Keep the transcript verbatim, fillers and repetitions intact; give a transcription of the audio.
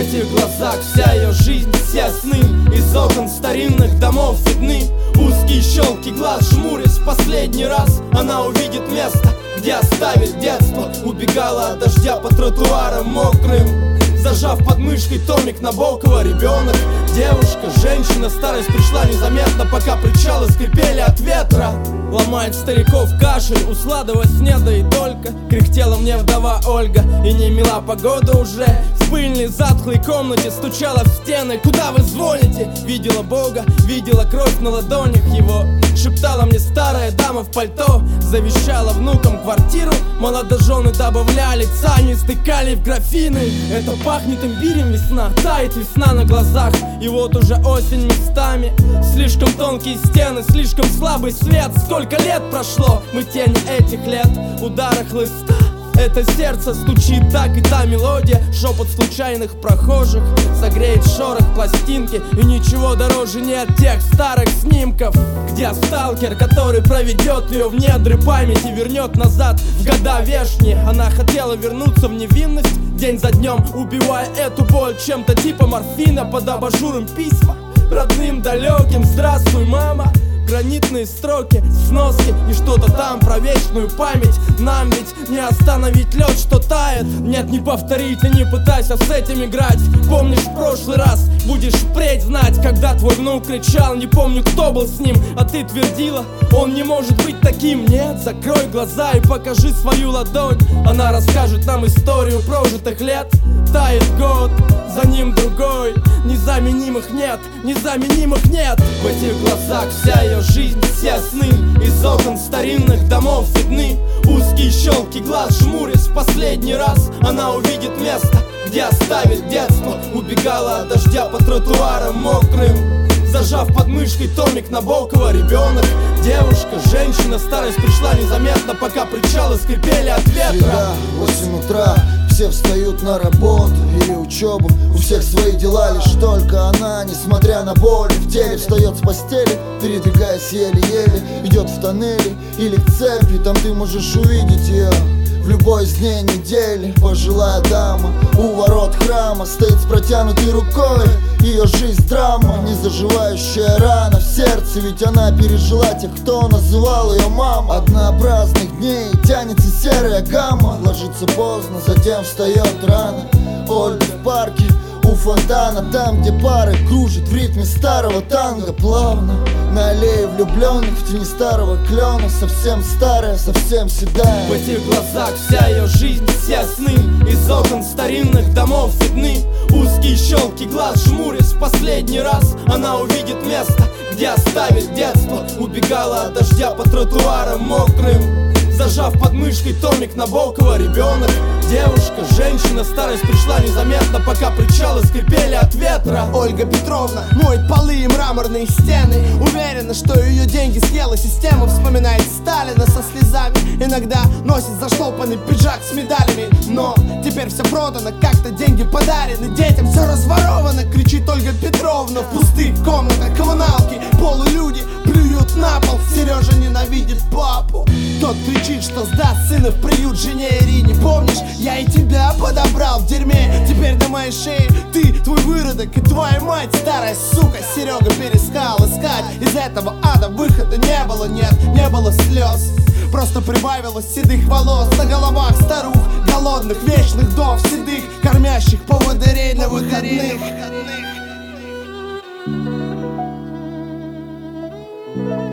этих глазах вся ее жизнь, все сны из окон старинных домов видны. Узкие щелки глаз, жмурясь в последний раз, она увидит место, где оставит детство. Убегала от дождя по тротуарам мокрым, зажав под мышкой томик Набокова. Ребенок, девушка, женщина, старость пришла незаметно, пока причалы скрипели от ветра. Ломает стариков кашель, услада во сне, да и только. Кряхтела мне вдова Ольга, и не мила погода уже. В пыльной затхлой комнате стучала в стены. Куда вы звоните? Видела Бога, видела кровь на ладонях его. Шептала мне старая дама в пальто, завещала внукам квартиру. Молодожены добавляли цани, стыкали в графины. Это пахнет имбирем весна, тает весна на глазах. И вот уже осень местами. Слишком тонкие стены, слишком слабый свет. Сколько лет прошло, мы тени этих лет. Удары хлыста, это сердце стучит так, и та мелодия. Шепот случайных прохожих согреет шорох пластинки. И ничего дороже нет тех старых снимков, где сталкер, который проведет ее в недры памяти, вернет назад в года вешние. Она хотела вернуться в невинность, день за днем убивая эту боль чем-то типа морфина. Под абажуром письма родным далеким: здравствуй, мама. Гранитные строки, сноски и что-то там про вечную память. Нам ведь не остановить лед, что тает. Нет, не повторить и не пытайся с этим играть. Помнишь в прошлый раз, будешь впредь знать. Когда твой внук кричал, не помню, кто был с ним, а ты твердила: он не может быть таким. Нет, закрой глаза и покажи свою ладонь. Она расскажет нам историю прожитых лет. Тает год, за ним другой. Незаменимых нет, незаменимых нет. В этих глазах вся ее жизнь, все сны из окон старинных домов видны. Узкие щелки глаз, жмурясь в последний раз, она увидит место, где оставит детство. Убегала от дождя по тротуарам мокрым, зажав под мышкой томик Набокова. Ребенок, девушка, женщина, старость пришла незаметно, пока причалы скрипели от ветра. Среда, восемь утра, все встают на работу или учебу. У всех свои дела, лишь только она, несмотря на боль в теле, встает с постели, передвигаясь еле-еле, идет в тоннели или к цепи. Там ты можешь увидеть ее в любой из дней недели. Пожилая дама у ворот храма стоит с протянутой рукой. Ее жизнь драма, незаживающая рана в сердце, ведь она пережила тех, кто называл ее мама. Однообразных дней тянется серая гамма, ложится поздно, затем встает рано. Ольга в парке у фонтана, там, где пары кружат в ритме старого танго. Плавно на аллее влюбленных, в тени старого клена, совсем старая, совсем седая. В этих глазах вся ее жизнь, все сны из окон старинных домов видны. Узкие щелки глаз, жмурясь в последний раз, она увидит место, где оставит детство. Убегала от дождя по тротуарам мокрым, зажав под мышкой томик Набокова. Ребенок, девушка, женщина, старость пришла незаметно, пока причалы скрипели от ветра. Ольга Петровна моет полы и мраморные стены, уверена, что ее деньги съела система. Вспоминает Сталина со слезами, иногда носит заштопанный пиджак с медалями. Но теперь все продано, как-то деньги подарены детям, все разворовано, кричит Ольга Петровна. В пустых комнатах коммуналки полулюди плюют на пол. Сережа ненавидит папу, тот кричит, что сдаст сына в приют жене Ирине. Помнишь, я и тебя подобрал в дерьме, теперь на моей шее ты, твой выродок и твоя мать, старая сука. Серега перестал искать из этого ада, выхода не было, нет, не было слез. Просто прибавилось седых волос на головах старух, голодных, вечных вдов, седых, кормящих поводырей на выходных.